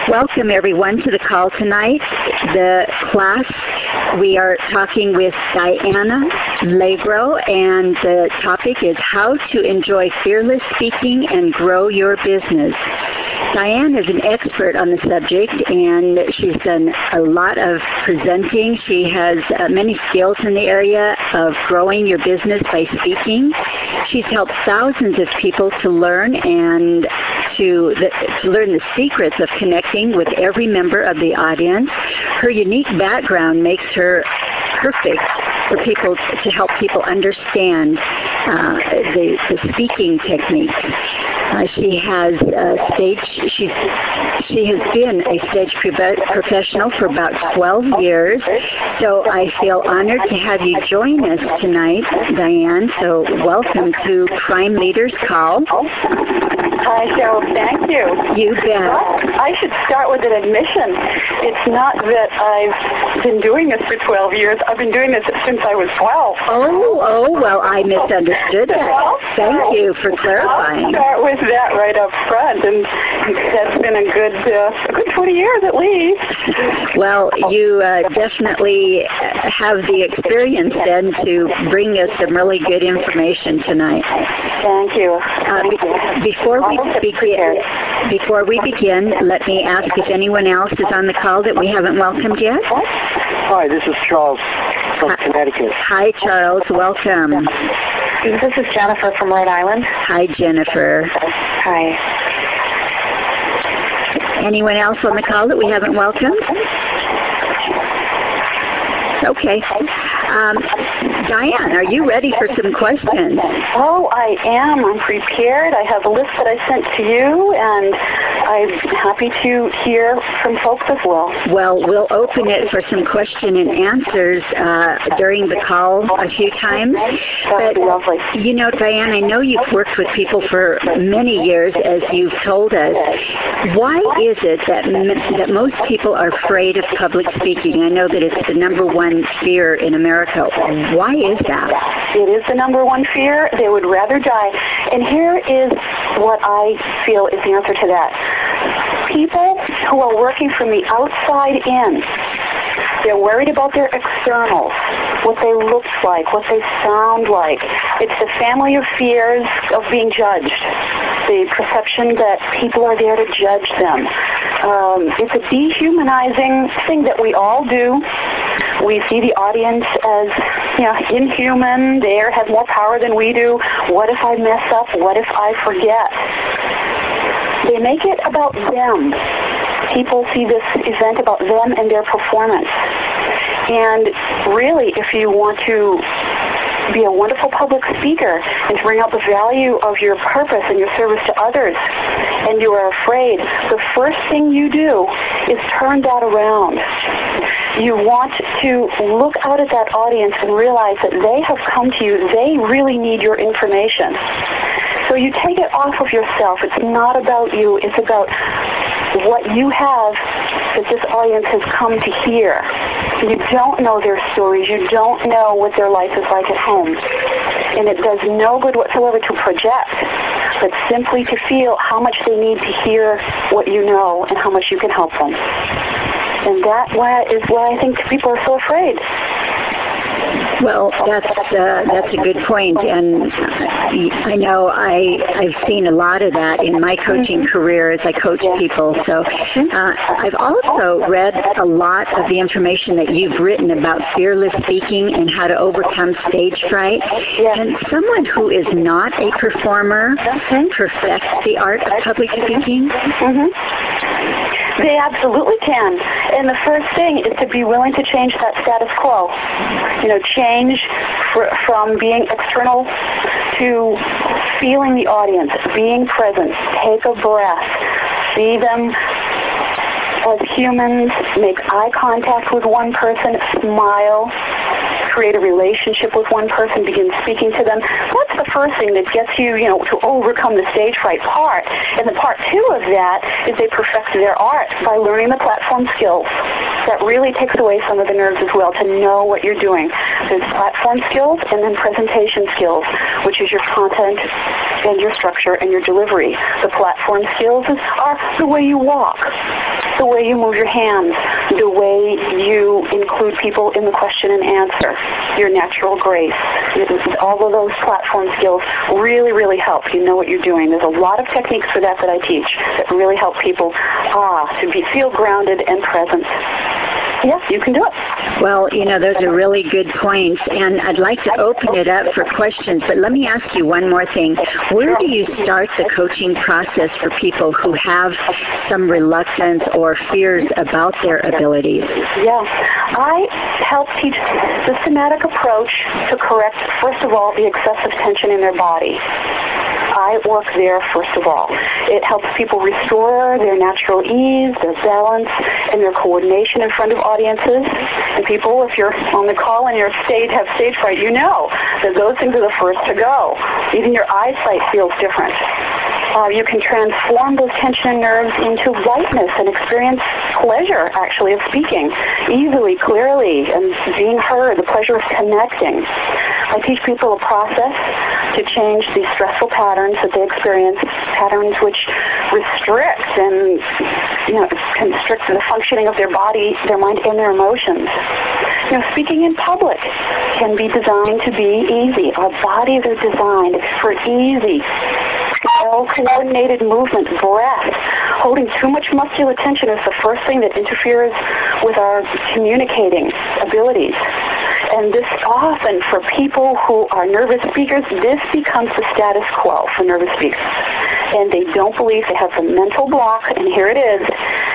Welcome, everyone, to the call tonight. The class, we are talking with Diana Legro, and the topic is how to enjoy fearless speaking and grow your business. Diane is an expert on the subject, and she's done a lot of presenting. She has many skills in the area of growing your business by speaking. She's helped thousands of people to learn and to learn the secrets of connecting with every member of the audience. Her unique background makes her perfect for people to help people understand the speaking techniques. She has she has been a stage professional for about 12 years, so I feel honored to have you join us tonight, Diane. So welcome to Prime Leaders Call. Hi, Cheryl. Thank you. You bet. Well, I should start with an admission. It's not that I've been doing this for 12 years. I've been doing this since I was 12. Oh, well, I misunderstood that. Thank you for clarifying. I'll start with that right up front, and that's been a good 20 years at least. Well, you definitely have the experience then to bring us some really good information tonight. Thank you. Before we begin, let me ask if anyone else is on the call that we haven't welcomed yet. Hi, this is Charles from Connecticut. Hi, Charles. Welcome. This is Jennifer from Rhode Island. Hi, Jennifer. Hi. Anyone else on the call that we haven't welcomed? Okay. Diane, are you ready for some questions? Oh, I am. I'm prepared. I have a list that I sent to you, and I'm happy to hear from folks as well. Well, we'll open it for some question and answers during the call a few times. That would be lovely. You know, Diane, I know you've worked with people for many years, as you've told us. Why is it that most people are afraid of public speaking? I know that it's the number one fear in America. Why is that? It is the number one fear. They would rather die. And here is what I feel is the answer to that. People who are working from the outside in, they're worried about their externals, what they look like, what they sound like. It's the family of fears of being judged, the perception that people are there to judge them. It's a dehumanizing thing that we all do. We see the audience as, inhuman. They have more power than we do. What if I mess up? What if I forget? They make it about them. People see this event about them and their performance. And really, if you want to be a wonderful public speaker and to bring out the value of your purpose and your service to others, and you are afraid, the first thing you do is turn that around. You want to look out at that audience and realize that they have come to you. They really need your information. So you take it off of yourself. It's not about you. It's about what you have that this audience has come to hear. You don't know their stories. You don't know what their life is like at home. And it does no good whatsoever to project, but simply to feel how much they need to hear what you know and how much you can help them. And that is why I think people are so afraid. Well, that's a good point, and I know I've seen a lot of that in my coaching career as I coach people. So I've also read a lot of the information that you've written about fearless speaking and how to overcome stage fright. Can someone who is not a performer perfect the art of public speaking? They absolutely can. And the first thing is to be willing to change that status quo. Change from being external to feeling the audience, being present. Take a breath. See them as humans. Make eye contact with one person. Smile. Create a relationship with one person, begin speaking to them. That's the first thing that gets you, to overcome the stage fright part. And the part two of that is they perfect their art by learning the platform skills. That really takes away some of the nerves as well, to know what you're doing. There's platform skills and then presentation skills, which is your content and your structure and your delivery. The platform skills are the way you walk. the way you move your hands, the way you include people in the question and answer, your natural grace. All of those platform skills really, really help. You know what you're doing. There's a lot of techniques for that I teach that really help people to feel grounded and present. Yes, you can do it. Well, those are really good points, and I'd like to open it up for questions, but let me ask you one more thing. Where do you start the coaching process for people who have some reluctance or fears about their abilities? Yeah, I help teach a systematic approach to correct, first of all, the excessive tension in their body. I work there, first of all. It helps people restore their natural ease, their balance, and their coordination in front of audiences. And people, if you're on the call and have stage fright, you know that those things are the first to go. Even your eyesight feels different. You can transform those tension and nerves into lightness and experience pleasure, actually, of speaking easily, clearly, and being heard, the pleasure of connecting. I teach people a process to change these stressful patterns that they experience, patterns which restrict and constrict the functioning of their body, their mind, and their emotions. Speaking in public can be designed to be easy. Our bodies are designed for easy, well-coordinated movement, breath. Holding too much muscular tension is the first thing that interferes with our communicating abilities. And this often, for people who are nervous speakers, this becomes the status quo for nervous speakers. And they don't believe they have the mental block, and here it is,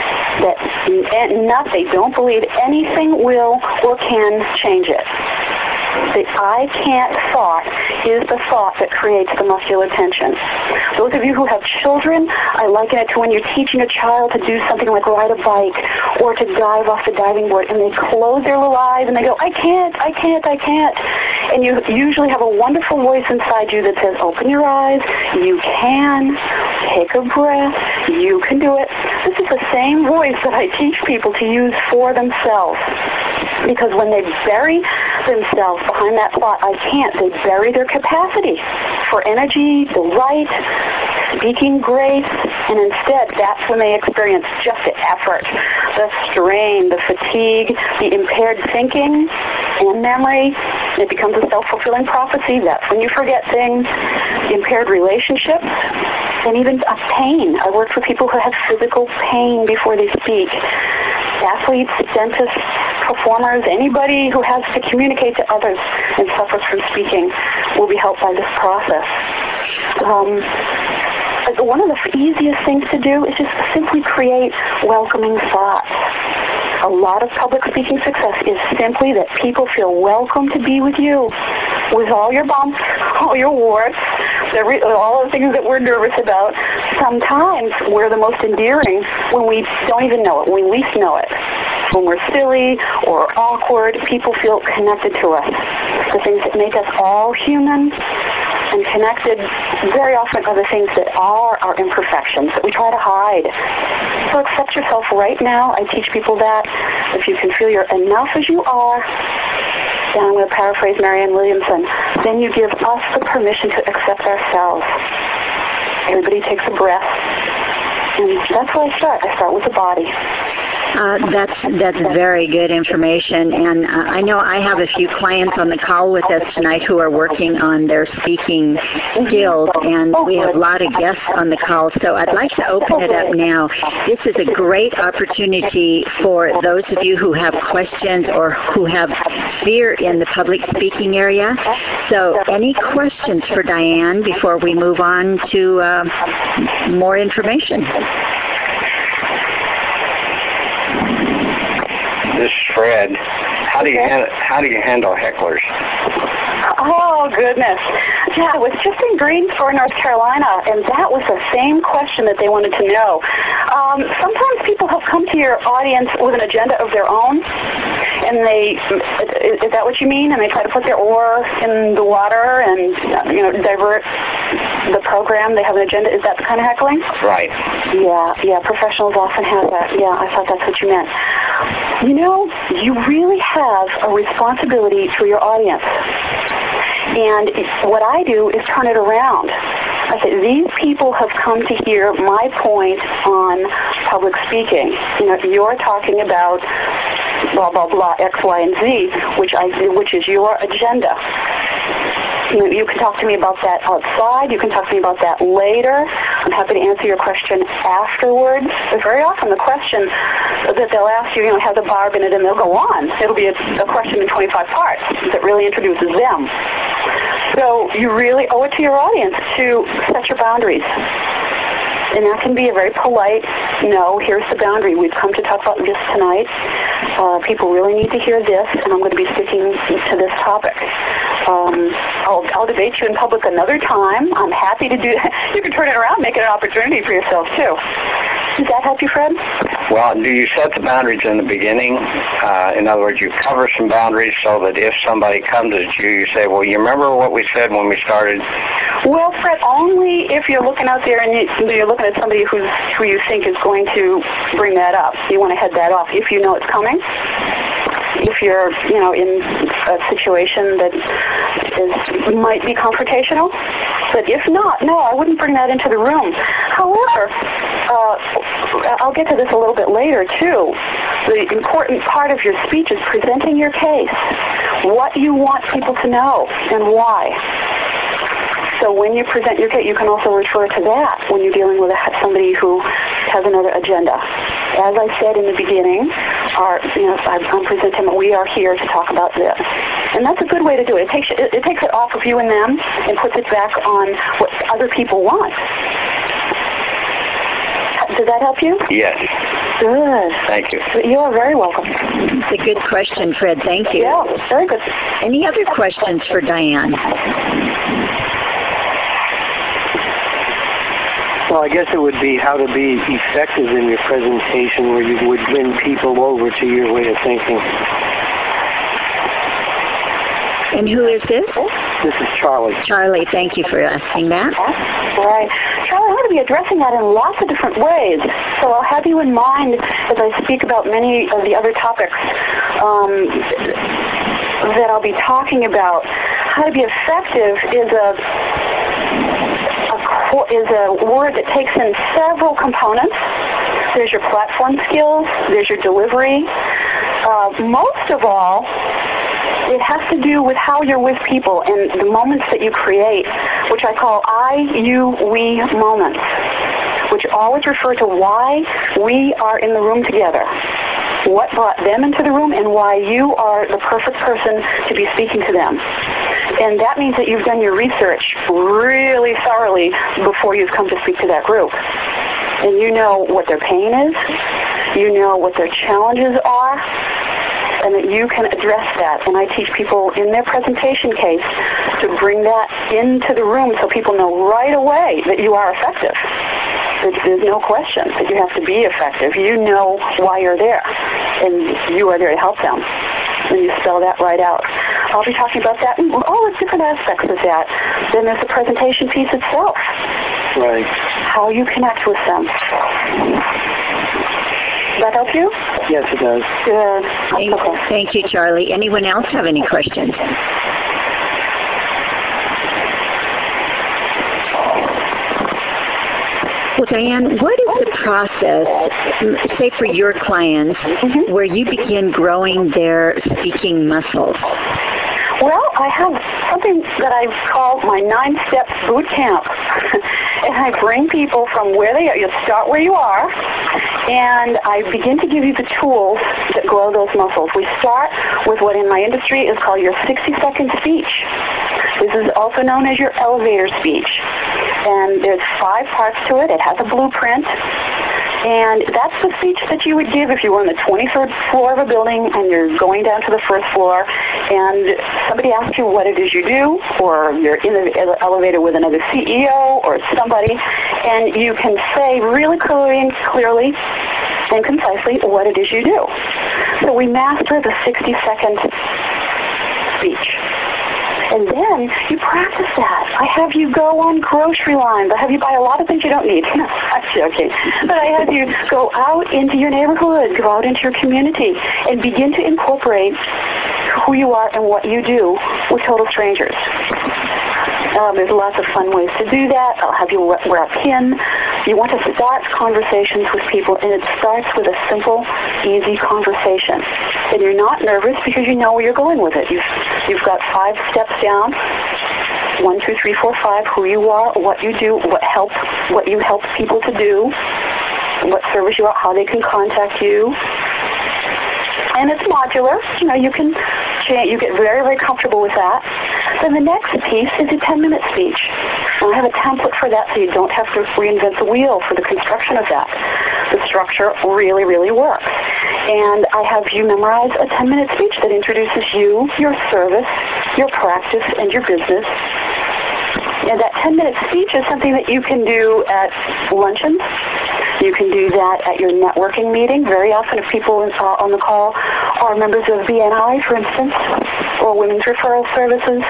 they don't believe anything will or can change it. The I can't thought is the thought that creates the muscular tension. Those of you who have children, I liken it to when you're teaching a child to do something like ride a bike or to dive off the diving board, and they close their little eyes and they go, I can't. And you usually have a wonderful voice inside you that says, open your eyes, you can, take a breath, you can do it. This is the same voice that I teach people to use for themselves. Because when they bury themselves behind that thought, I can't, they bury their capacity for energy, delight, speaking grace, and instead that's when they experience just the effort, the strain, the fatigue, the impaired thinking and memory. It becomes a self-fulfilling prophecy. That's when you forget things, impaired relationships, and even a pain. I work for people who have physical pain before they speak. Athletes, dentists, performers, anybody who has to communicate to others and suffers from speaking will be helped by this process. One of the easiest things to do is just simply create welcoming thoughts. A lot of public speaking success is simply that people feel welcome to be with you, with all your bumps, all your warts, all the things that we're nervous about. Sometimes we're the most endearing when we don't even know it, when we least know it. When we're silly or awkward, people feel connected to us. The things that make us all human and connected very often are the things that are our imperfections that we try to hide. So accept yourself right now. I teach people that. If you can feel you're enough as you are, and I'm going to paraphrase Marianne Williamson, then you give us the permission to accept ourselves. Everybody takes a breath. And that's where I start. I start with the body. That's very good information, and I know I have a few clients on the call with us tonight who are working on their speaking skills, and we have a lot of guests on the call, so I'd like to open it up now. This is a great opportunity for those of you who have questions or who have fear in the public speaking area. So any questions for Diane before we move on to more information? This is Fred. How do you handle hecklers? Oh, goodness. Yeah, I was just in Greensboro, North Carolina, and that was the same question that they wanted to know. Sometimes people have come to your audience with an agenda of their own, and is that what you mean? And they try to put their oar in the water and, divert the program. They have an agenda. Is that the kind of heckling? Right. Yeah, professionals often have that. Yeah, I thought that's what you meant. You really have a responsibility to your audience. And what I do is turn it around. I say, these people have come to hear my point on public speaking. You're talking about blah, blah, blah, X, Y, and Z, which is your agenda. You can talk to me about that outside. You can talk to me about that later. I'm happy to answer your question afterwards. But very often the question that they'll ask you, has a barb in it, and they'll go on. It'll be a question in 25 parts that really introduces them. So you really owe it to your audience to set your boundaries. And that can be a very polite, no, here's the boundary. We've come to talk about this tonight. People really need to hear this, and I'm going to be sticking to this topic. I'll debate you in public another time. I'm happy to do that. You can turn it around, make it an opportunity for yourself, too. Does that help you, Fred? Well, do you set the boundaries in the beginning? In other words, you cover some boundaries so that if somebody comes at you, you say, well, you remember what we said when we started? Well, Fred, only if you're looking out there and you're looking at somebody who you think is going to bring that up. You want to head that off if you know it's coming. If you're, in a situation that might be confrontational. But if not, no, I wouldn't bring that into the room. However, I'll get to this a little bit later, too. The important part of your speech is presenting your case, what you want people to know, and why. So when you present your case, you can also refer to that when you're dealing with somebody who has another agenda. As I said in the beginning, I'm presenting, we are here to talk about this. And that's a good way to do it. It takes it off of you and them and puts it back on what other people want. Does that help you? Yes. Good. Thank you. You're very welcome. It's a good question, Fred. Thank you. Yeah, very good. Any other questions for Diane? Well, I guess it would be how to be effective in your presentation where you would win people over to your way of thinking. And who is this? This is Charlie. Charlie, thank you for asking that. Right. Charlie, I'm going to be addressing that in lots of different ways. So I'll have you in mind as I speak about many of the other topics that I'll be talking about. How to be effective is a word that takes in several components. There's your platform skills. There's your delivery. Most of all, it has to do with how you're with people and the moments that you create, which I call I, you, we moments, which always refer to why we are in the room together, what brought them into the room, and why you are the perfect person to be speaking to them. And that means that you've done your research really thoroughly before you've come to speak to that group. And you know what their pain is, you know what their challenges are, and that you can address that. And I teach people in their presentation case to bring that into the room so people know right away that you are effective. There's no question that you have to be effective. You know why you're there, and you are there to help them. And you spell that right out. I'll be talking about that and all the different aspects of that. Then there's the presentation piece itself. Right. How you connect with them. Does that help you? Yes, it does. Good. Thank you, Charlie. Anyone else have any questions? Well, Diane, what is the process, say for your clients, where you begin growing their speaking muscles? Well, I have something that I call my 9-step boot camp. And I bring people from where they are. You start where you are, and I begin to give you the tools that grow those muscles. We start with what in my industry is called your 60-second speech. This is also known as your elevator speech. And there's 5 parts to it. It has a blueprint. And that's the speech that you would give if you were on the 23rd floor of a building and you're going down to the first floor and somebody asks you what it is you do, or you're in the elevator with another CEO or somebody, and you can say really clearly and concisely what it is you do. So we master the 60-second speech. And then you practice that. I have you go on grocery lines. I have you buy a lot of things you don't need. No, I'm joking. But I have you go out into your neighborhood, go out into your community, and begin to incorporate who you are and what you do with total strangers. There's lots of fun ways to do that. I'll have you wear a pin. You want to start conversations with people, and it starts with a simple, easy conversation. And you're not nervous because you know where you're going with it. You've got 5 steps down. 1, 2, 3, 4, 5. Who you are, what you do, what you help people to do, what service you are, how they can contact you. And it's modular. You can change. You get very, very comfortable with that. Then the next piece is a 10-minute speech. And I have a template for that, so you don't have to reinvent the wheel for the construction of that. The structure really, really works. And I have you memorize a 10-minute speech that introduces you, your service, your practice, and your business. And that 10-minute speech is something that you can do at luncheons. You can do that at your networking meeting. Very often if people on the call are members of BNI, for instance, or Women's Referral Services,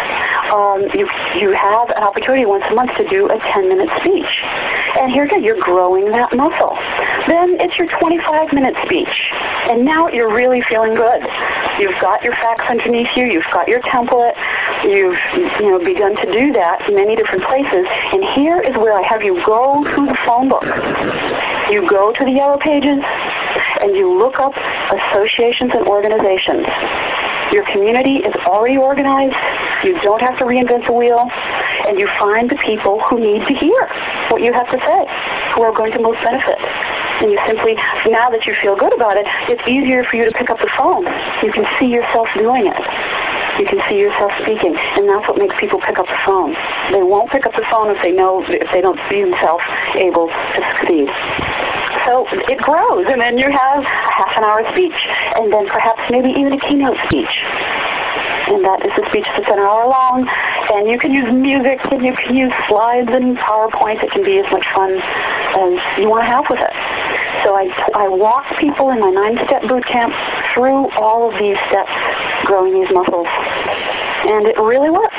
you have an opportunity once a month to do a 10-minute speech. And here again, you're growing that muscle. Then it's your 25-minute speech. And now you're really feeling good. You've got your facts underneath you. You've got your template. You've begun to do that in many different places. And here is where I have you go through the phone book. You go to the Yellow Pages and you look up associations and organizations. Your community is already organized. You don't have to reinvent the wheel. And you find the people who need to hear what you have to say, who are going to most benefit. And you simply, now that you feel good about it, it's easier for you to pick up the phone. You can see yourself doing it. You can see yourself speaking, and that's what makes people pick up the phone. They won't pick up the phone if they don't see themselves able to succeed. So it grows, and then you have a half-an-hour speech, and then perhaps maybe even a keynote speech. And that is a speech that's an hour long, and you can use music, and you can use slides and PowerPoint. It can be as much fun as you want to have with it. So I walk people in my 9-step boot camp through all of these steps, growing these muscles, and it really works.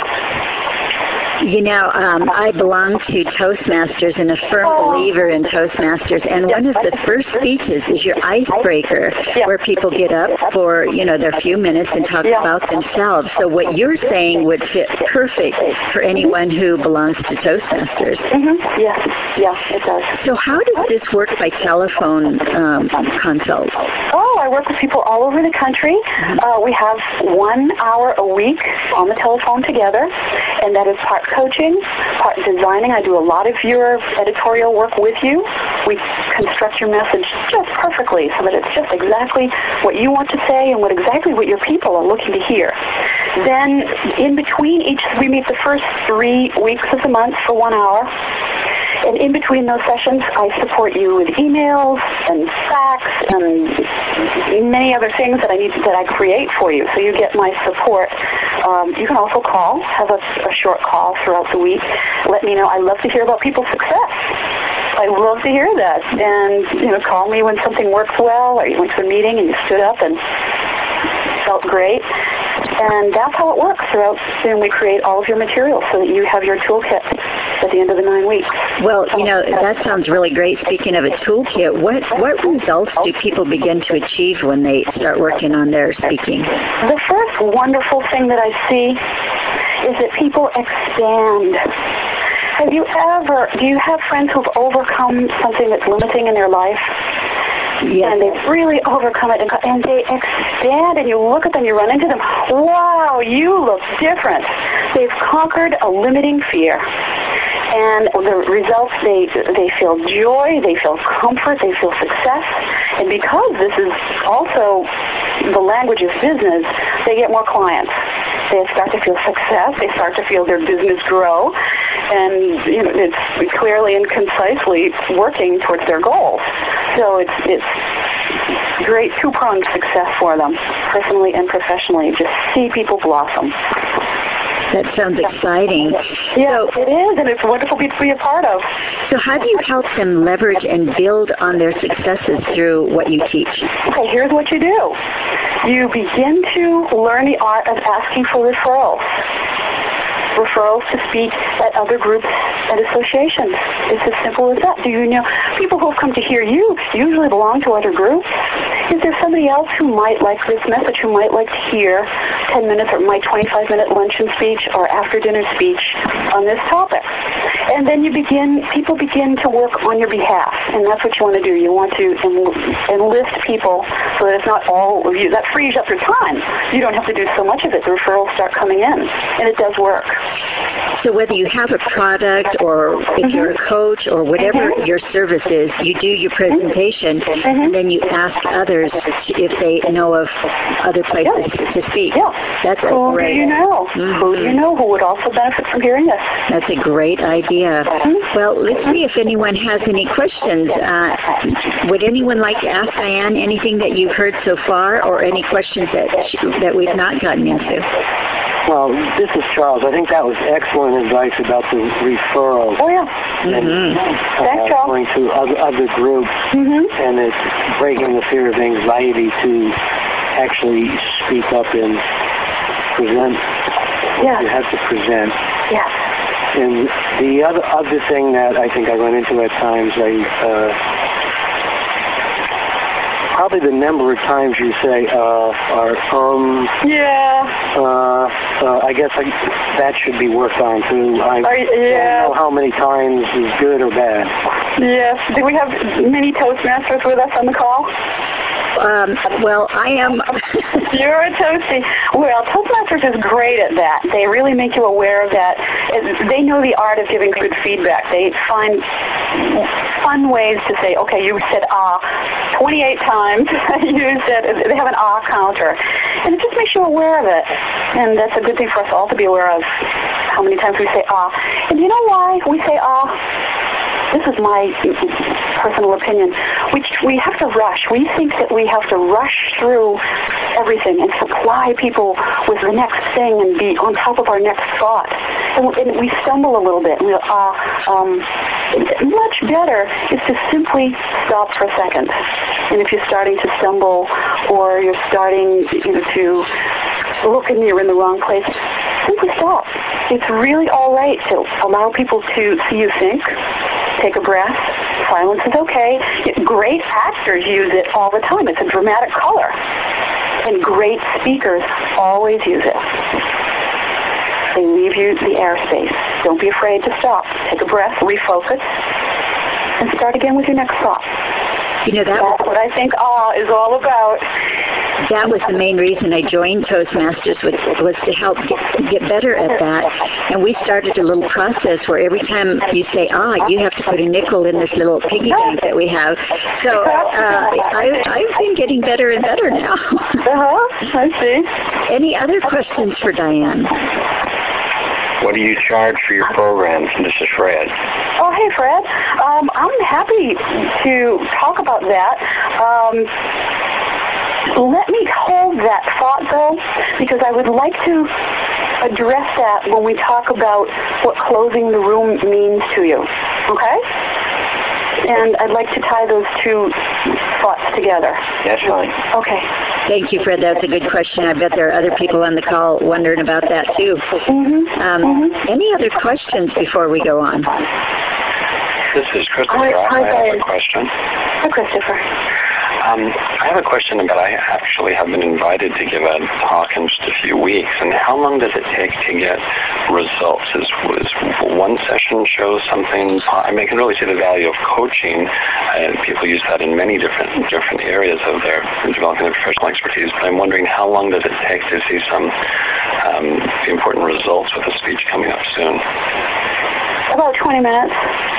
I belong to Toastmasters and a firm believer in Toastmasters. And one of the first speeches is your icebreaker, where people get up for, their few minutes and talk about themselves. So what you're saying would fit perfect for anyone who belongs to Toastmasters. Mm-hmm. Yeah, it does. So how does this work by telephone consult? I work with people all over the country. We have 1 hour a week on the telephone together, and that is part coaching, part designing. I do a lot of your editorial work with you. We construct your message just perfectly so that it's just exactly what you want to say and exactly what your people are looking to hear. Then in between we meet the first 3 weeks of the month for 1 hour. And in between those sessions, I support you with emails and fax and many other things that I create for you. So you get my support. You can also have a short call throughout the week. Let me know. I love to hear about people's success. I love to hear that. And, call me when something works well, or you went to a meeting and you stood up and felt great. And that's how it works throughout. Then we create all of your materials so that you have your toolkit at the end of the 9 weeks. Well, that sounds really great. Speaking of a toolkit, what results do people begin to achieve when they start working on their speaking? The first wonderful thing that I see is that people expand. Do you have friends who've overcome something that's limiting in their life? Yes. And they've really overcome it, and they expand, and you look at them, you run into them, wow, you look different. They've conquered a limiting fear. And the results, they feel joy, they feel comfort, they feel success. And because this is also the language of business, they get more clients. They start to feel success. They start to feel their business grow. And, it's clearly and concisely working towards their goals. So it's great two-pronged success for them, personally and professionally. Just see people blossom. That sounds exciting. Yeah, it is, and it's wonderful to be a part of. So how do you help them leverage and build on their successes through what you teach? Okay, here's what you do. You begin to learn the art of asking for referrals. Referrals to speak at other groups and associations. It's as simple as that. Do you know people who have come to hear you usually belong to other groups? is there somebody else who might like this message, who might like to hear 10 minutes or my 25-minute luncheon speech or after-dinner speech on this topic? And then people begin to work on your behalf, and that's what you want to do. You want to enlist people so that it's not all of you. That frees up your time. You don't have to do so much of it. The referrals start coming in, and it does work. So whether you have a product or if you're a coach or whatever your service is, you do your presentation, and then you ask others if they know of other places to speak. Yeah. That's who great. Do you know? Who do you know who would also benefit from hearing this? That's a great idea. Well, let's see if anyone has any questions. Would anyone like to ask Diane anything that you've heard so far, or any questions that we've not gotten into? Well, this is Charles. I think that was excellent advice about the referrals. Oh, yeah. And, Thanks, Charles. going to other groups, and it's breaking the fear of anxiety to actually speak up and present. Yeah. You have to present. Yes. And the other thing that I think I run into at times, probably the number of times you say, I guess that should be worked on too. I don't know how many times is good or bad. Yes. Do we have many Toastmasters with us on the call? Well, I am. You're a Toastie. Well, Toastmasters is great at that. They really make you aware of that. They know the art of giving good feedback. They find fun ways to say, okay, you said 28 times. They have an counter. And it just makes you aware of it. And that's a good thing for us all to be aware of, how many times we say And do you know why we say This is my personal opinion. We have to rush. We think that we have to rush through everything and supply people with the next thing and be on top of our next thought. And we stumble a little bit. And much better is to simply stop for a second. And if you're starting to stumble or you're starting to look and you're in the wrong place, simply stop. It's really all right to allow people to see you think. Take a breath. Silence is okay. Great actors use it all the time. It's a dramatic color. And great speakers always use it. They leave you the airspace. Don't be afraid to stop. Take a breath, refocus, and start again with your next thought. That's what I think is all about. That was the main reason I joined Toastmasters, was to help get better at that. And we started a little process where every time you say, you have to put a nickel in this little piggy bank that we have. So I've been getting better and better now. I see. Any other questions for Diane? What do you charge for your programs? And this is Fred. Oh, hey, Fred. I'm happy to talk about that. Let me hold that thought, though, because I would like to address that when we talk about what closing the room means to you. Okay? And I'd like to tie those two thoughts together. That's fine. Okay. Thank you, Fred. That's a good question. I bet there are other people on the call wondering about that, too. Any other questions before we go on? This is Christopher. I have a question. Hi, Christopher. I have a question about, I actually have been invited to give a talk in just a few weeks, and how long does it take to get results? Is one session show something? I can really see the value of coaching, and people use that in many different areas of their developing their professional expertise, but I'm wondering how long does it take to see some important results with a speech coming up soon? About 20 minutes.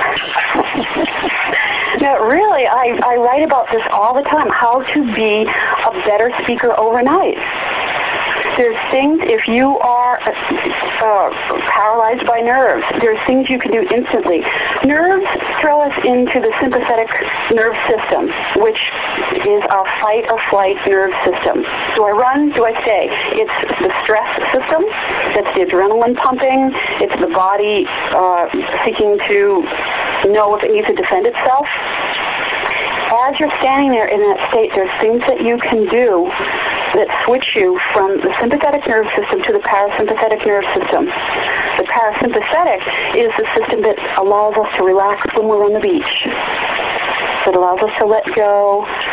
No, really, I write about this all the time, how to be a better speaker overnight. There's things, if you are paralyzed by nerves, there's things you can do instantly. Nerves throw us into the sympathetic nerve system, which is our fight or flight nerve system. Do I run? Do I stay? It's the stress system. That's the adrenaline pumping. It's the body seeking to know if it needs to defend itself. As you're standing there in that state, there's things that you can do that switch you from the sympathetic nerve system to the parasympathetic nerve system. The parasympathetic is the system that allows us to relax when we're on the beach. So it allows us to let go,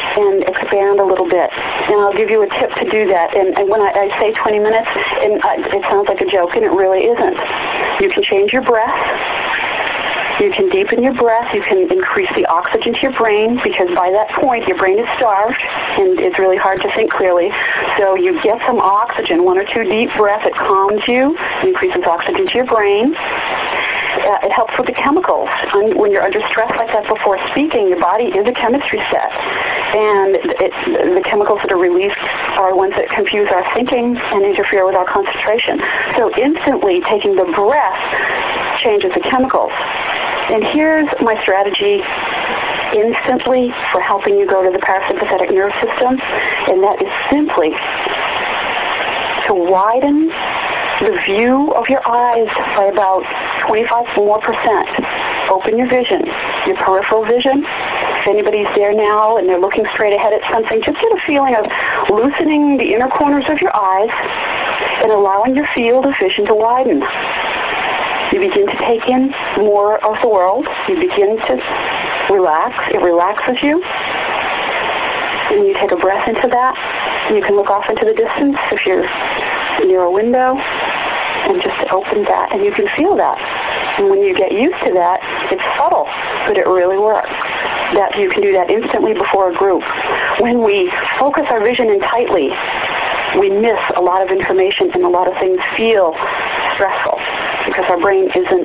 and expand a little bit. And I'll give you a tip to do that. And when I say 20 minutes, and it sounds like a joke, and it really isn't. You can change your breath. You can deepen your breath. You can increase the oxygen to your brain, because by that point, your brain is starved, and it's really hard to think clearly. So you get some oxygen, 1 or 2 deep breaths. It calms you, increases oxygen to your brain. It helps with the chemicals. When you're under stress like that before speaking, your body is a chemistry set. And the chemicals that are released are ones that confuse our thinking and interfere with our concentration. So instantly taking the breath changes the chemicals. And here's my strategy instantly for helping you go to the parasympathetic nervous system, and that is simply to widen the view of your eyes by about 25% more. Open your vision, your peripheral vision. If anybody's there now and they're looking straight ahead at something, just get a feeling of loosening the inner corners of your eyes and allowing your field of vision to widen. You begin to take in more of the world. You begin to relax. It relaxes you. And you take a breath into that. And you can look off into the distance if you're near a window, and just open that, and you can feel that. And when you get used to that, it's subtle, but it really works. That you can do that instantly before a group. When we focus our vision in tightly, we miss a lot of information, and a lot of things feel stressful because our brain isn't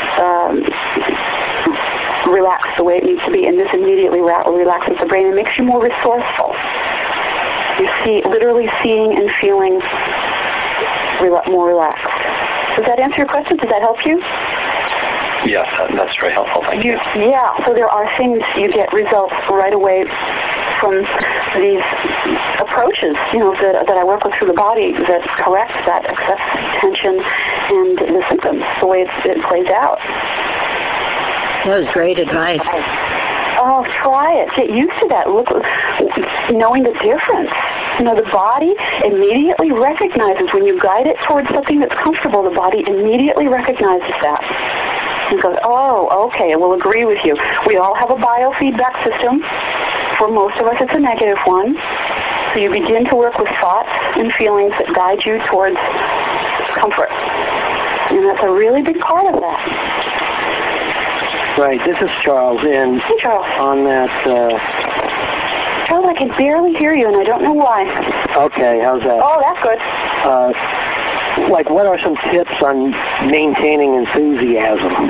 relaxed the way it needs to be, and this immediately relaxes the brain and makes you more resourceful. You see, literally seeing and feeling more relaxed. Does that answer your question? Does that help you? Yes, that's very helpful. Thank you. Yeah, so there are things you get results right away from these approaches, that I work with through the body that corrects that excess tension and the symptoms, the way it plays out. That was great advice. Oh, try it. Get used to that. Look, knowing the difference. The body immediately recognizes when you guide it towards something that's comfortable. The body immediately recognizes that. And goes, oh, okay, I will agree with you. We all have a biofeedback system. For most of us, it's a negative one. So you begin to work with thoughts and feelings that guide you towards comfort. And that's a really big part of that. Right, this is Charles, and hey, Charles. On that... Charles, I can barely hear you, and I don't know why. Okay, how's that? Oh, that's good. What are some tips on maintaining enthusiasm?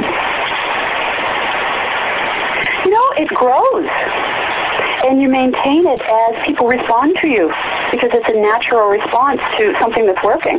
It grows. And you maintain it as people respond to you, because it's a natural response to something that's working.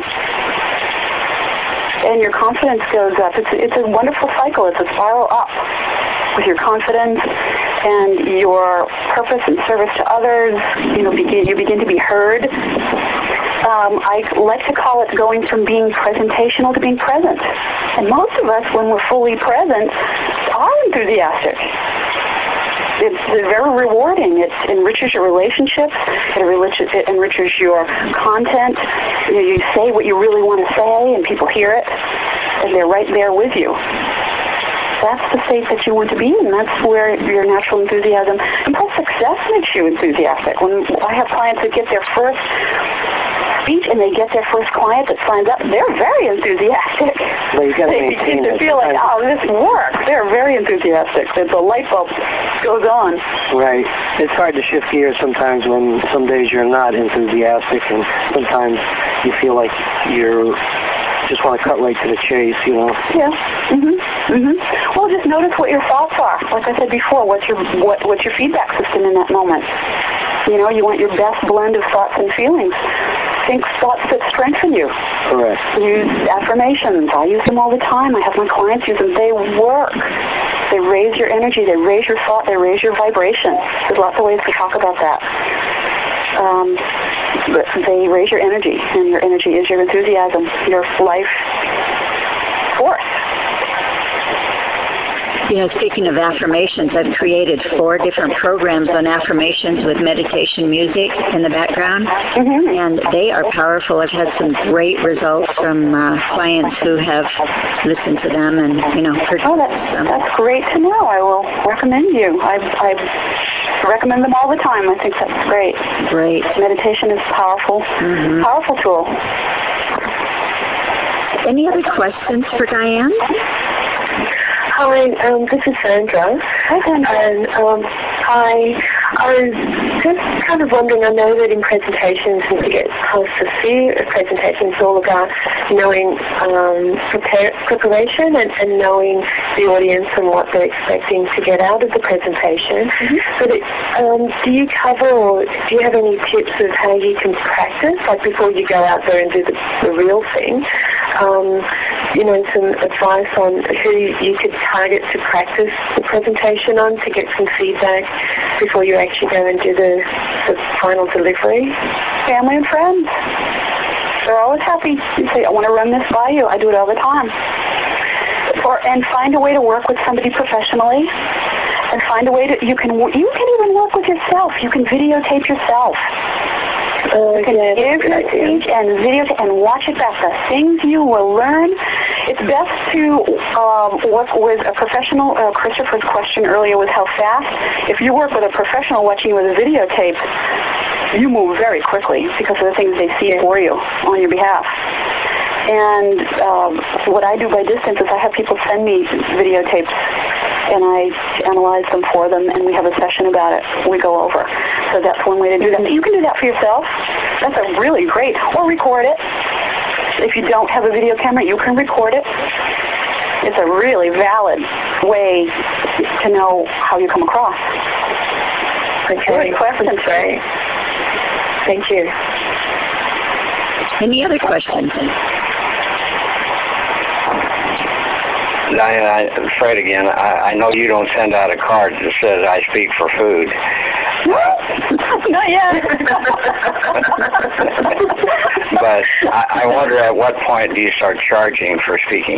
And your confidence goes up. It's a wonderful cycle. It's a spiral up with your confidence and your purpose and service to others. You begin to be heard. I like to call it going from being presentational to being present. And most of us, when we're fully present, are enthusiastic. It's very rewarding. It enriches your relationships. It enriches your content. You say what you really want to say, and people hear it, and they're right there with you. That's the state that you want to be in. That's where your natural enthusiasm, and plus success makes you enthusiastic. When I have clients that get their first speech and they get their first client that signs up, they're very enthusiastic. Well, they begin to feel like, this works. They're very enthusiastic. The light bulb goes on. Right. It's hard to shift gears sometimes when some days you're not enthusiastic, and sometimes you feel like you just want to cut right to the chase, Yeah. Well, just notice what your thoughts are. Like I said before, what's your feedback system in that moment? You want your best blend of thoughts and feelings. Think thoughts that strengthen you. Correct. Use affirmations. I use them all the time. I have my clients use them. They work. They raise your energy. They raise your thought. They raise your vibration. There's lots of ways to talk about that. But they raise your energy, and your energy is your enthusiasm, your life force. Speaking of affirmations, I've created 4 different programs on affirmations with meditation music in the background, and they are powerful. I've had some great results from clients who have listened to them and, purchased them. That's great to know. I will recommend you. recommend them all the time. I think that's great. Great. Meditation is powerful, powerful tool. Any other questions for Diane? Hi, this is Sandra. Hi, Sandra. And I was just kind of wondering, I know that in presentations, when you get close to see a presentation, it's all about knowing preparation and knowing the audience and what they're expecting to get out of the presentation. But do you cover, or do you have any tips of how you can practice, like before you go out there and do the real thing? Some advice on who you could target to practice the presentation on to get some feedback before you actually go and do the final delivery? Family and friends. They're always happy to say, I want to run this by you. I do it all the time. And find a way to work with somebody professionally. And find a way to, you can even work with yourself. You can videotape yourself. You can give your speech and videotape and watch it back. The things you will learn. It's best to work with a professional. Christopher's question earlier was how fast. If you work with a professional watching you with a videotape, you move very quickly because of the things they see for you on your behalf. And what I do by distance is I have people send me videotapes, and I analyze them for them, and we have a session about it. We go over. So that's one way to do that. You can do that for yourself. That's a really great, or record it. If you don't have a video camera, you can record it. It's a really valid way to know how you come across. Okay, Good question. That's great. Thank you. Any other questions? Diane, Fred again. I know you don't send out a card that says I speak for food. Not yet. But I wonder at what point do you start charging for speaking?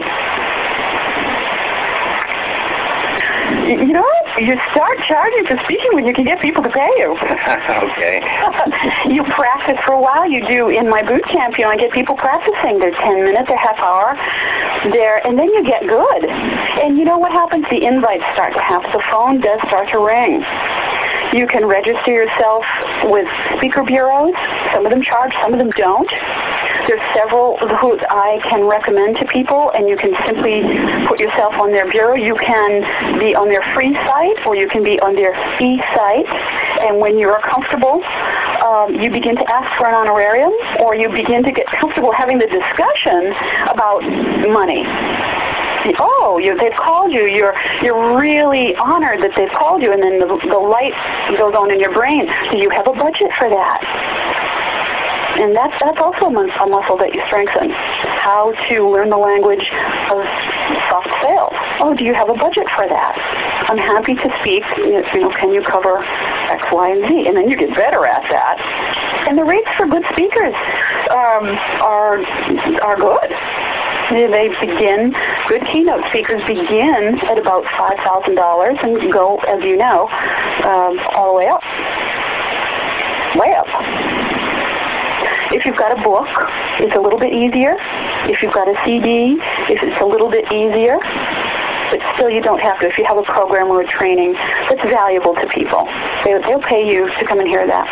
You start charging for speaking when you can get people to pay you. Okay. You practice for a while. You do in my boot camp. I get people practicing. They're 10 minutes, a half hour there, and then you get good. And you know what happens? The invites start to happen. The phone does start to ring. You can register yourself with speaker bureaus. Some of them charge, some of them don't. There's several who I can recommend to people, and you can simply put yourself on their bureau. You can be on their free site, or you can be on their fee site. And when you're comfortable, you begin to ask for an honorarium, or you begin to get comfortable having the discussion about money. Oh, they've called you. You're really honored that they've called you, and then the light goes on in your brain. Do you have a budget for that? And that's also a muscle that you strengthen. How to learn the language of soft sales. Oh, do you have a budget for that? I'm happy to speak. Can you cover X, Y, and Z? And then you get better at that. And the rates for good speakers are good. They begin, good keynote speakers begin at about $5,000 and go, as you know, all the way up. Way up. If you've got a book, it's a little bit easier. If you've got a CD, it's a little bit easier. But still, you don't have to. If you have a program or a training that's valuable to people, they'll pay you to come and hear that.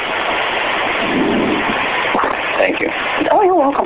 Thank you. Oh, you're welcome.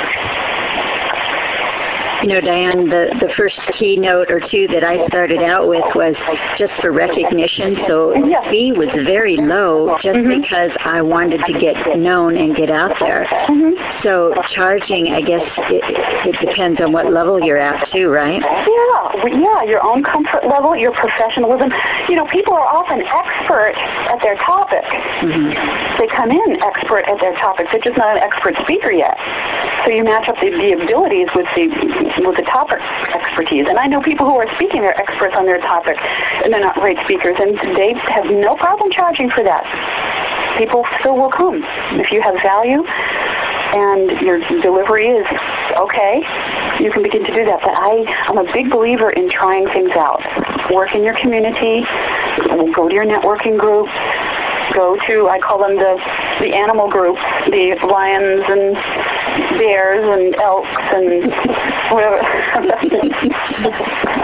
Diane, the first keynote or two that I started out with was just for recognition, so the fee was very low just because I wanted to get known and get out there. So charging, I guess, it depends on what level you're at too, right? Yeah, your own comfort level, your professionalism. People are often expert at their topic. They come in expert at their topic. They're just not an expert speaker yet. So you match up the abilities with the topic expertise. And I know people who are speaking, they're experts on their topic, and they're not great speakers, and they have no problem charging for that. People still will come. If you have value and your delivery is okay, you can begin to do that. But I'm a big believer in trying things out. Work in your community, go to your networking group, go to, I call them the animal groups, the lions and bears and elks and whatever.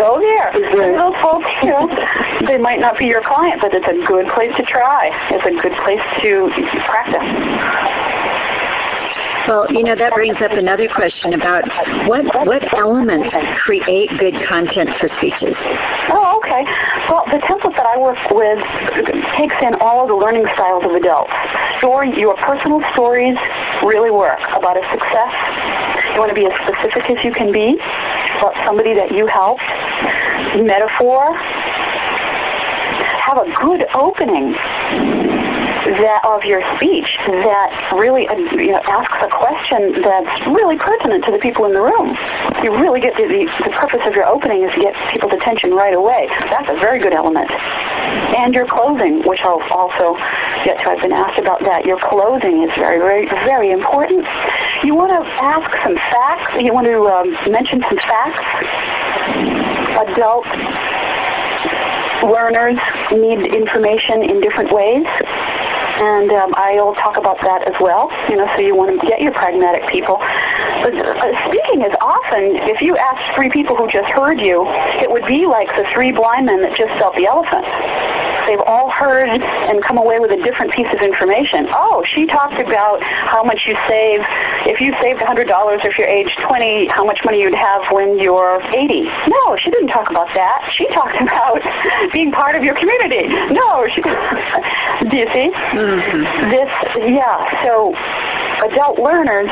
Go there. Those folks, they might not be your client, but it's a good place to try. It's a good place to practice. Well, that brings up another question about what elements create good content for speeches. Oh, okay. Well, the template that I work with takes in all of the learning styles of adults. Your personal stories really work about a success. You want to be as specific as you can be about somebody that you helped. Metaphor. Have a good opening of your speech that really asks a question that's really pertinent to the people in the room. You really get the purpose of your opening is to get people's attention right away. That's a very good element. And your closing, which I'll also get to. I've been asked about that. Your closing is very, very, very important. You want to ask some facts. You want to mention some facts. Adult learners need information in different ways. And I'll talk about that as well, so you want to get your pragmatic people. But speaking is often, if you ask 3 people who just heard you, it would be like the 3 blind men that just felt the elephant. They've all heard and come away with a different piece of information. Oh, she talked about how much you save. If you saved $100 if you're age 20, how much money you'd have when you're 80. No, she didn't talk about that. She talked about being part of your community. No, she do you see? Mm-hmm. So adult learners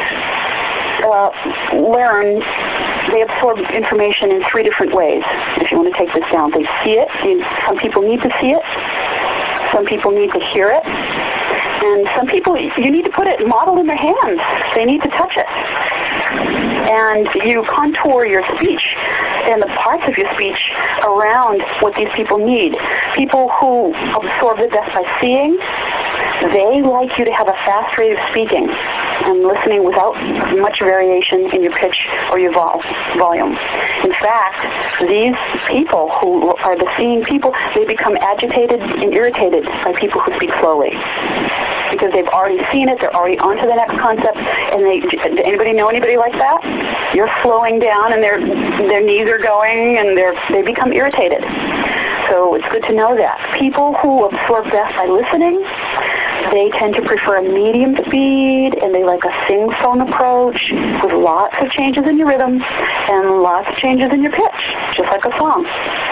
they absorb information in 3 different ways. If you want to take this down, they see it. Some people need to see it. Some people need to hear it. And some people, you need to put it model in their hands. They need to touch it. And you contour your speech and the parts of your speech around what these people need. People who absorb the best by seeing, they like you to have a fast rate of speaking and listening without much variation in your pitch or your volume. In fact, these people who are the seeing people, they become agitated and irritated by people who speak slowly. Because they've already seen it, they're already on to the next concept, and anybody know anybody like that? You're slowing down and their knees are going and they become irritated. So it's good to know that. People who absorb best by listening, they tend to prefer a medium speed, and they like a sing-song approach with lots of changes in your rhythm and lots of changes in your pitch, just like a song.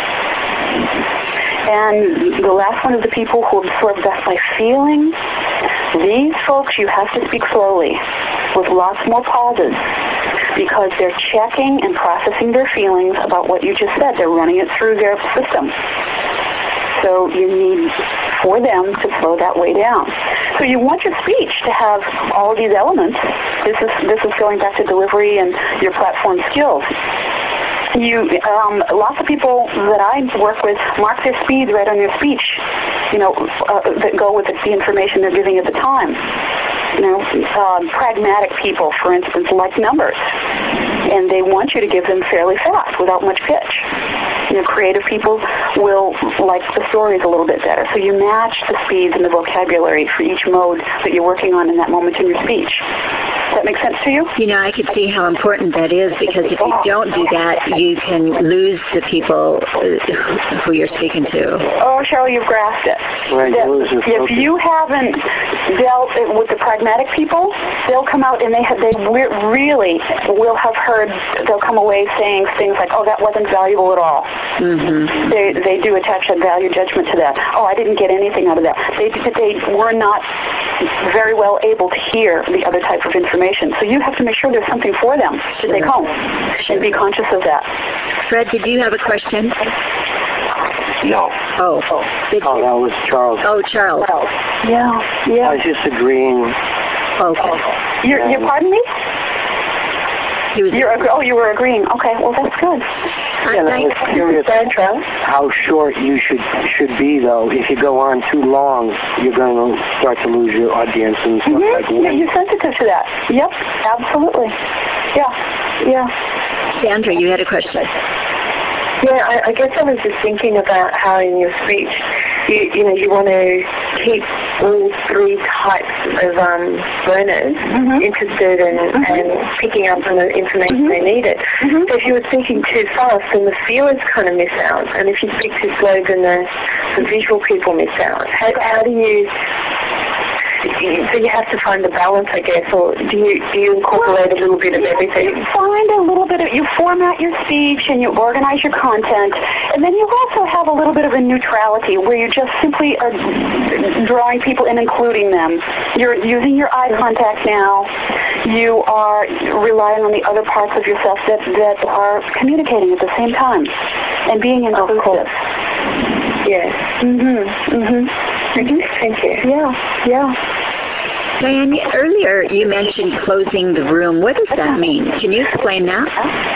And the last one is the people who absorb best by feeling. These folks, you have to speak slowly with lots more pauses because they're checking and processing their feelings about what you just said. They're running it through their system. So you need for them to slow that way down. So you want your speech to have all of these elements. This is going back to delivery and your platform skills. Lots of people that I work with mark their speed right on your speech, that go with the information they're giving at the time. Pragmatic people, for instance, like numbers, and they want you to give them fairly fast without much pitch. Creative people will like the stories a little bit better. So you match the speeds and the vocabulary for each mode that you're working on in that moment in your speech. Does that make sense to you? I can see how important that is, because if you don't do that, you can lose the people who you're speaking to. Oh, Cheryl, you've grasped it. Right. If you haven't dealt with the pragmatic people, they'll come out and they really will have heard, they'll come away saying things like, oh, that wasn't valuable at all. Mm-hmm. They do attach a value judgment to that. Oh, I didn't get anything out of that. They were not very well able to hear the other type of information. So you have to make sure there's something for them to take home and be conscious of that. Fred, did you have a question? No. Oh, that was Charles. Oh, Charles. Yeah. I was just agreeing. Okay. You pardon me? You were agreeing. Okay, well, that's good. I was curious how short you should be, though. If you go on too long, you're going to start to lose your audience and stuff like that. Yeah, you're sensitive to that. Yep, absolutely. Yeah. Sandra, you had a question. Yeah, I guess I was just thinking about how in your speech you want to keep all three types of learners interested and picking up on the information they needed. So if you were speaking too fast, then the feelers kind of miss out, and if you speak too slow, then the visual people miss out. How do you... So you have to find the balance, I guess, or do you incorporate a little bit of everything? You find a little bit of, you format your speech and you organize your content, and then you also have a little bit of a neutrality where you just simply are drawing people and including them. You're using your eye contact now. You are relying on the other parts of yourself that are communicating at the same time and being inclusive. Yes. Thank you. Yeah. Diane, earlier you mentioned closing the room. What does that mean? Can you explain that?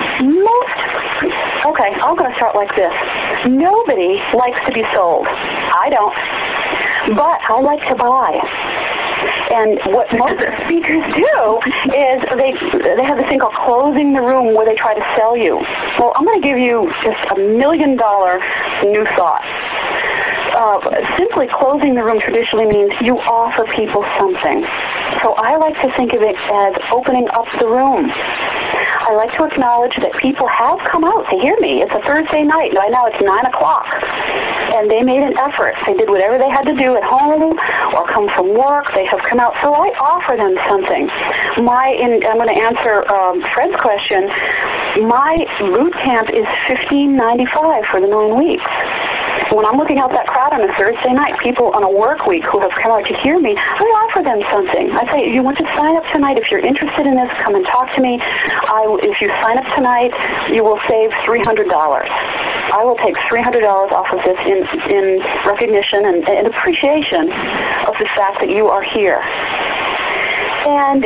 Okay, I'm going to start like this. Nobody likes to be sold. I don't. But I like to buy. And what most speakers do is they have this thing called closing the room where they try to sell you. Well, I'm going to give you just $1 million new thought. Simply closing the room traditionally means you offer people something. So I like to think of it as opening up the room. I like to acknowledge that people have come out to hear me. It's a Thursday night. Right now it's 9 o'clock. And they made an effort. They did whatever they had to do at home or come from work. They have come out. So I offer them something. I'm going to answer Fred's question. My boot camp is $15.95 for the 9 weeks. When I'm looking out that crowd on a Thursday night, people on a work week who have come out to hear me, I offer them something. I say, you want to sign up tonight? If you're interested in this, come and talk to me. If you sign up tonight, you will save $300. I will take $300 off of this in recognition and appreciation of the fact that you are here. And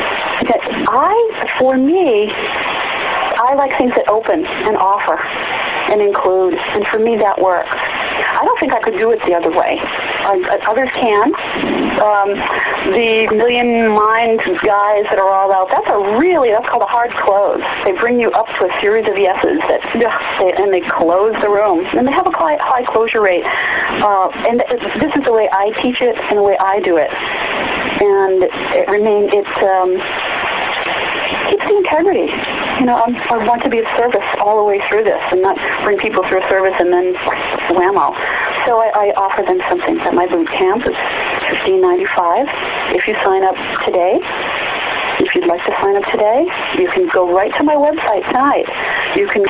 for me, I like things that open and offer and include, and for me that works. I don't think I could do it the other way. Others can. The Million Mind guys that are all out, that's called a hard close. They bring you up to a series of yeses and they close the room. And they have a high closure rate. And this is the way I teach it and the way I do it. And it keeps the integrity. I want to be of service all the way through this and not bring people through a service and then whammo. So I offer them something at my boot camp. It's $15.95. If you sign up today, if you'd like to sign up today, you can go right to my website tonight. You can...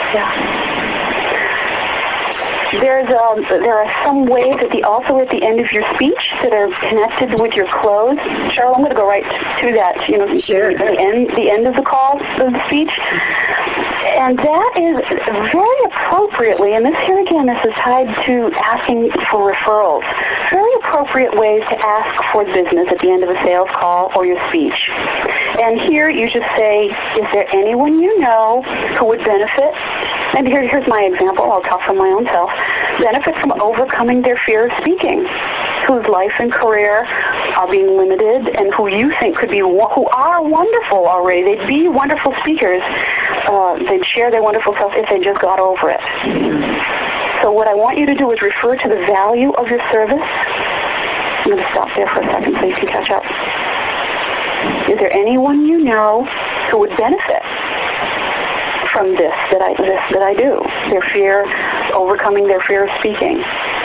There are some ways also at the end of your speech that are connected with your close. Cheryl, I'm going to go right to that. Sure. The end of the call of the speech, and that is very appropriately. And this is tied to asking for referrals. Very appropriate ways to ask for business at the end of a sales call or your speech. And here you just say, is there anyone you know who would benefit? And here's my example. I'll talk from my own self. Benefit from overcoming their fear of speaking, whose life and career are being limited, and who you think who are wonderful already. They'd be wonderful speakers. They'd share their wonderful self if they just got over it. So what I want you to do is refer to the value of your service. I'm going to stop there for a second so you can catch up. Is there anyone you know who would benefit from this that I do? Overcoming their fear of speaking.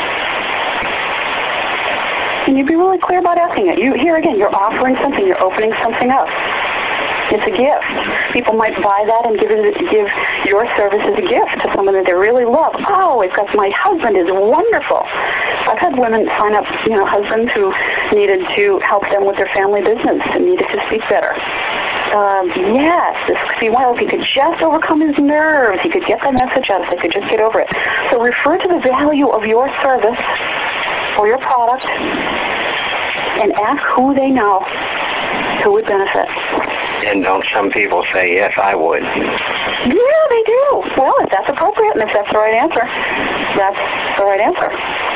And you'd be really clear about asking it. Here again, you're offering something. You're opening something up. It's a gift. People might buy that and give your service as a gift to someone that they really love. Oh, my husband is wonderful. I've had women sign up, husbands who needed to help them with their family business and needed to speak better. Yes, this could be well. If he could just overcome his nerves, he could get the message out. If they could just get over it. So refer to the value of your service or your product and ask who they know who would benefit. And don't some people say, yes, I would? Yeah, they do. Well, if that's appropriate and if that's the right answer, that's the right answer.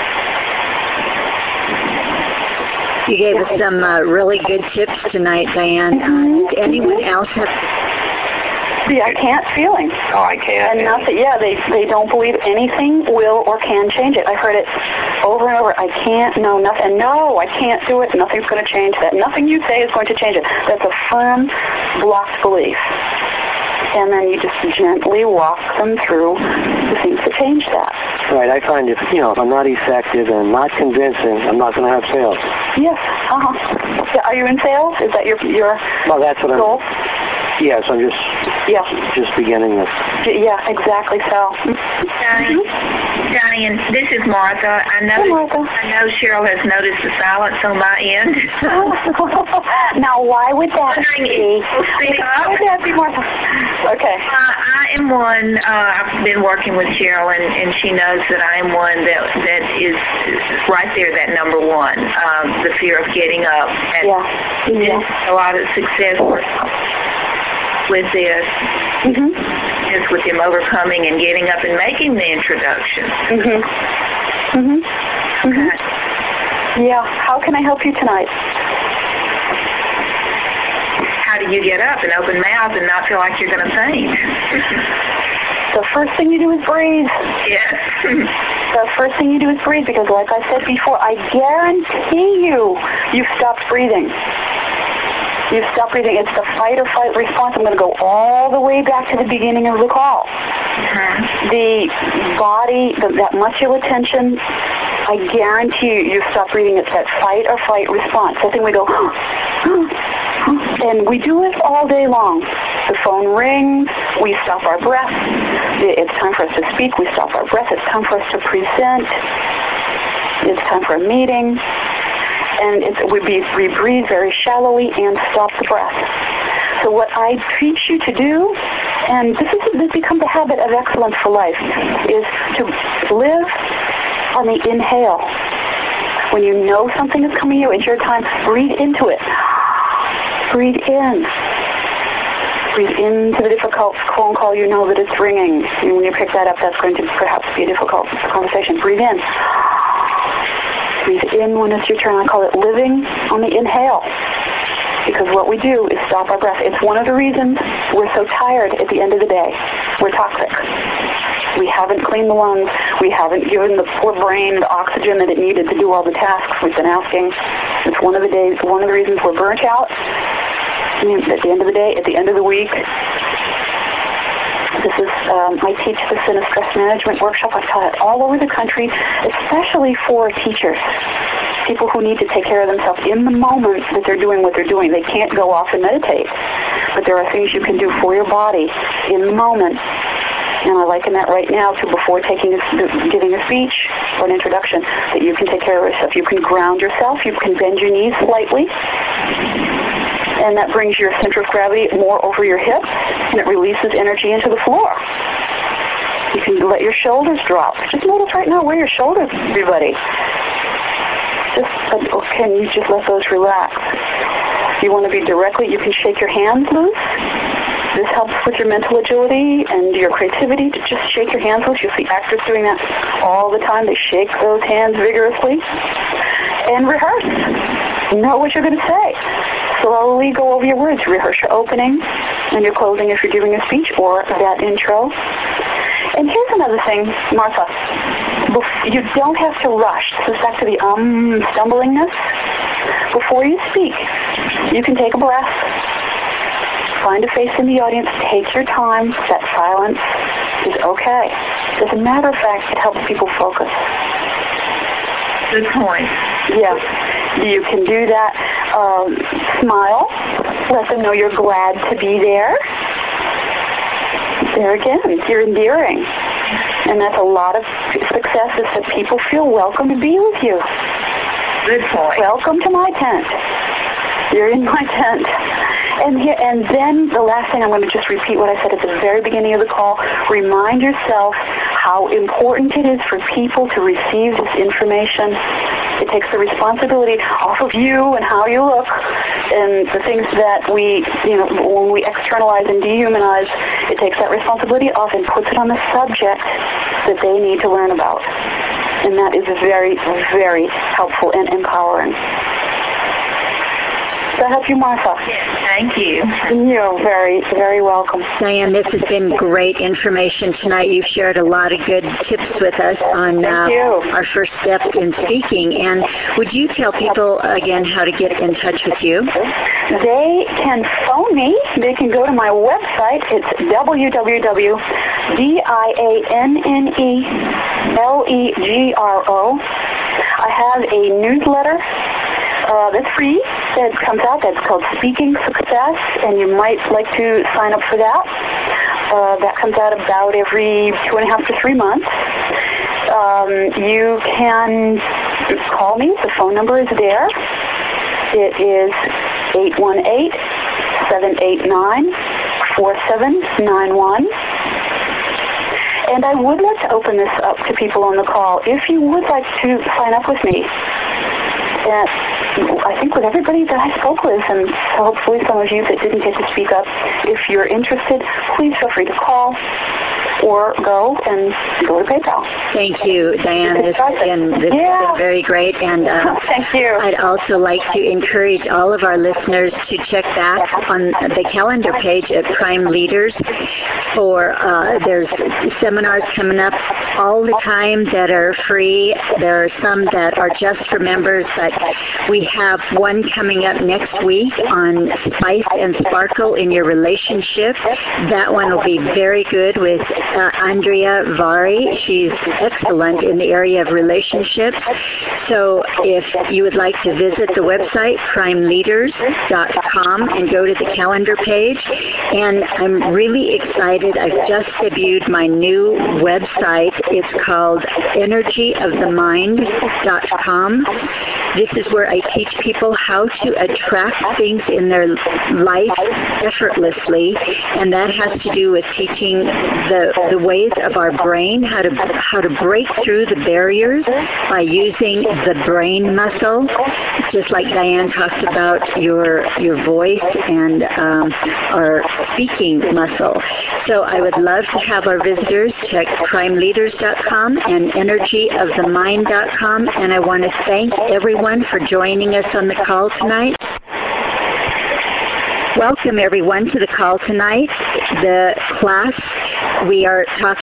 You gave us some really good tips tonight, Diane. Does anyone else have... I can't feeling. Oh, I can't. And not that, they don't believe anything will or can change it. I heard it over and over, I can't, no, nothing, no, I can't do it, nothing's going to change that. Nothing you say is going to change it. That's a firm, blocked belief. And then you just gently walk them through the things to change that. Right, I find if I'm not effective and not convincing, I'm not going to have sales. Yes, Are you in sales? Is that your well, that's what goal? Yes, I'm just beginning this. Yeah, exactly so. Diane, this is Martha. I know Cheryl has noticed the silence on my end. Now, why would that be? Why would that be, Martha? Okay. I am one, I've been working with Cheryl, and she knows that I am one that is right there, that number one, the fear of getting up. And a lot of success with this is with him overcoming and getting up and making the introduction. Okay. Yeah. How can I help you tonight? How do you get up and open mouth and not feel like you're going to faint? The first thing you do is breathe. Yes. The first thing you do is breathe, because like I said before, I guarantee you've stopped breathing. You've stopped breathing. It's the fight or flight response. I'm going to go all the way back to the beginning of the call. The body, that muscular tension, I guarantee you've stopped breathing. It's that fight or flight response. I think we go, and we do it all day long. The phone rings, we stop our breath. It's time for us to speak, we stop our breath. It's time for us to present. It's time for a meeting. And we breathe very shallowly and stop the breath. So what I teach you to do, and this becomes a habit of excellence for life, is to live on the inhale. When you know something is coming to you, it's your time, breathe into it. Breathe in. Breathe into the difficult phone call you know that it's ringing. And when you pick that up, that's going to perhaps be a difficult conversation. Breathe in. Breathe in when it's your turn. I call it living on the inhale. Because what we do is stop our breath. It's one of the reasons we're so tired at the end of the day. We're toxic. We haven't cleaned the lungs. We haven't given the poor brain the oxygen that it needed to do all the tasks we've been asking. It's one of the reasons we're burnt out. I mean, at the end of the day, at the end of the week, this is, I teach this in a stress management workshop. I've taught it all over the country, especially for teachers, people who need to take care of themselves in the moment that they're doing what they're doing. They can't go off and meditate, but there are things you can do for your body in the moment. And I liken that right now to before giving a speech or an introduction, that you can take care of yourself. You can ground yourself. You can bend your knees slightly. And that brings your center of gravity more over your hips, and it releases energy into the floor. You can let your shoulders drop. Just notice right now where your shoulders, everybody. Can you just let those relax? You want to be directly, you can shake your hands loose. This helps with your mental agility and your creativity, to just shake your hands loose. You'll see actors doing that all the time. They shake those hands vigorously. And rehearse. Know what you're going to say. Slowly go over your words. Rehearse your opening and your closing if you're giving a speech, or that intro. And here's another thing, Martha. You don't have to rush. This is back to the stumblingness. Before you speak, you can take a breath. Find a face in the audience. Take your time. That silence is okay. As a matter of fact, it helps people focus. Good point. Yeah. You can do that. Smile. Let them know you're glad to be there. There again, you're endearing. And that's a lot of success, is that people feel welcome to be with you. Good point. Welcome to my tent. You're in my tent. And then the last thing, I'm going to just repeat what I said at the very beginning of the call. Remind yourself how important it is for people to receive this information. It takes the responsibility off of you and how you look and the things that we, when we externalize and dehumanize, it takes that responsibility off and puts it on the subject that they need to learn about. And that is very, very helpful and empowering. to have you, Martha. Thank you. You're very, very welcome. Diane, this has been great information tonight. You've shared a lot of good tips with us on our first steps in speaking. And would you tell people again how to get in touch with you? They can phone me. They can go to my website. It's www.DIANNELEGRO. I have a newsletter that's free that comes out. That's called Speaking Success, and you might like to sign up for that. That comes out about every 2.5 to 3 months. You can call me. The phone number is there. It is 818-789-4791. And I would like to open this up to people on the call. If you would like to sign up with me, I think with everybody that I spoke with, and hopefully some of you that didn't get to speak up, if you're interested, please feel free to call or go to PayPal. Thank you, Diane. This has been very great. And thank you. I'd also like to encourage all of our listeners to check back on the calendar page at Prime Leaders for there's seminars coming up all the time that are free. There are some that are just for members, but we have one coming up next week on Spice and Sparkle in Your Relationship. That one will be very good with Andrea Vari. She's excellent in the area of relationships. So if you would like to visit the website, primeleaders.com, and go to the calendar page. And I'm really excited. I've just debuted my new website. It's called energyofthemind.com. This is where I teach people how to attract things in their life effortlessly, and that has to do with teaching the ways of our brain, how to break through the barriers by using the brain muscle, just like Diane talked about your voice and our speaking muscle. So I would love to have our visitors check primeleaders.com and energyofthemind.com, and I want to thank everyone for joining us on the call tonight. Welcome everyone to the call tonight. The class we are talking